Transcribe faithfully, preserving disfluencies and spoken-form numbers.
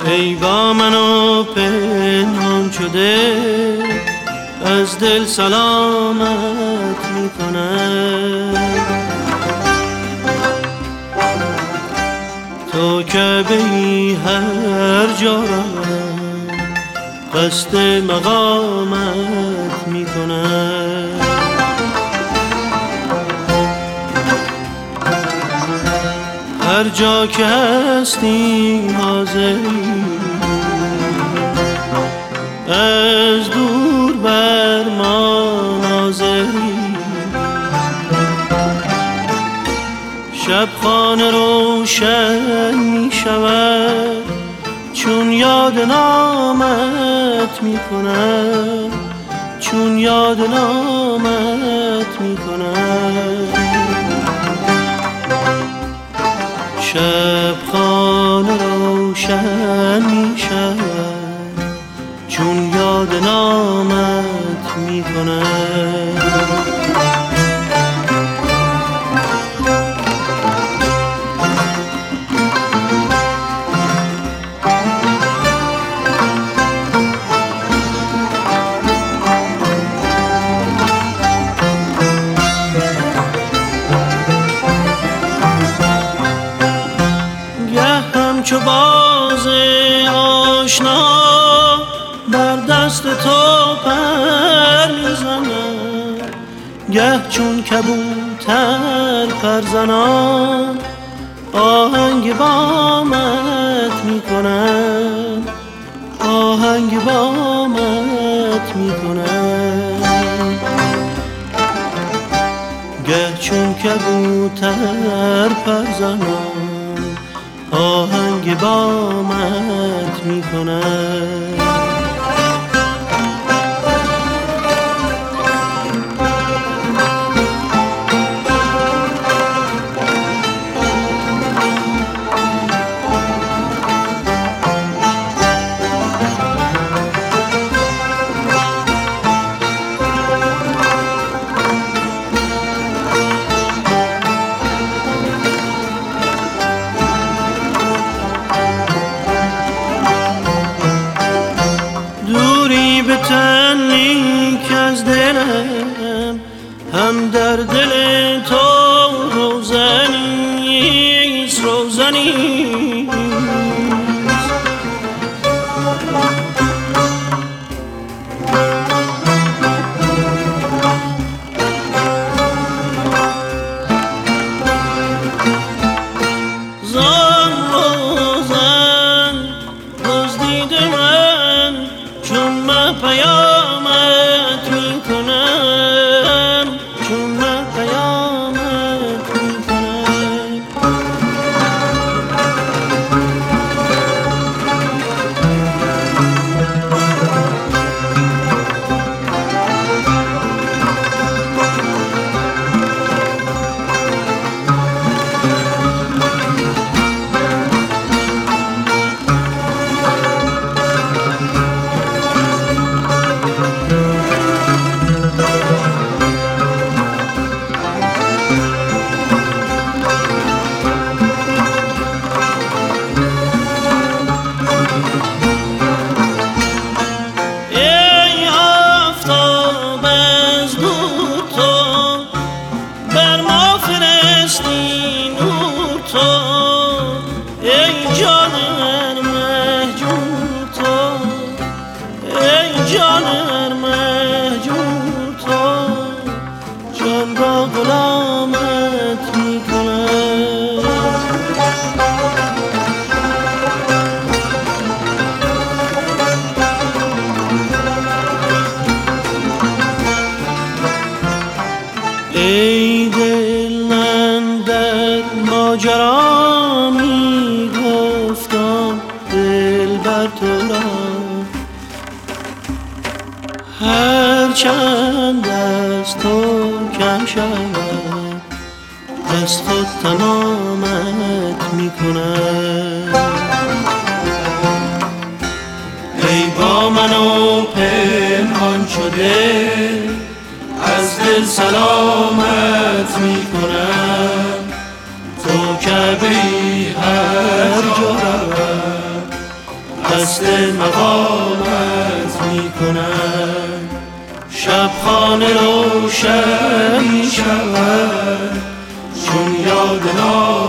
ای با منو پنهان شده از دل سلامت میکنم. تو که بی هر جا روم قصد مقامت میکنم. هر جا که هستی حاضری از دور بر ما ناظری. شب خانه روشن می شود چون یاد نامت می کنم، چون یاد نامت می کنم. شب خانه روشن می شود چون یاد نامت می کنم. چو باز آشنا بر دست تو پر میزنم، گه چون کبوتر پرزنان آهنگ بامت میکنم، آهنگ بامت میکنم. گه چون کبوتر پرزنان آهنگ بامت میکنم. به تنی که از دلم هم در دل تو روزنیست، روزنیست. زان روزن دزدیده من چون من پیامت میکنم، چون من پیامت میکنم. ای جان مهجور تو، ای جان مهجور تو، جان را غلامت میکنم. ای دل من در ماجرا می گفتم دل بر تو را، هر چند از تو کم شود از خود تمامت می کنم. ای با منو پنهان شده از دل سلامت می کنم. تو که بی هر جا روم دست مقامت می کنم. شب خانه روشن می شود چون یاد نام